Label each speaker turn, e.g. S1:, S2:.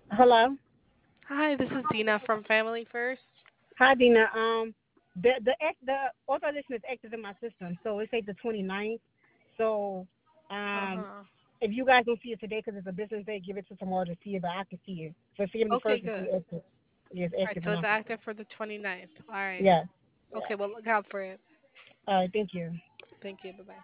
S1: Hello.
S2: Hi, this is Dina from Family First.
S1: Hi, Dina. The authorization is active in my system, so it's like the 29th. So, um,
S2: Uh-huh.
S1: if you guys don't see it today because it's a business day, give it to tomorrow to see it, but I can see it. So Family
S2: Okay,
S1: First is
S2: good.
S1: still active. Yeah, it's
S2: All right,
S1: active
S2: so
S1: in
S2: it's
S1: our system.
S2: active for the 29th. All right.
S1: Yeah.
S2: Okay, well, look out for it.
S1: All right. Thank you.
S2: Thank you. Bye-bye.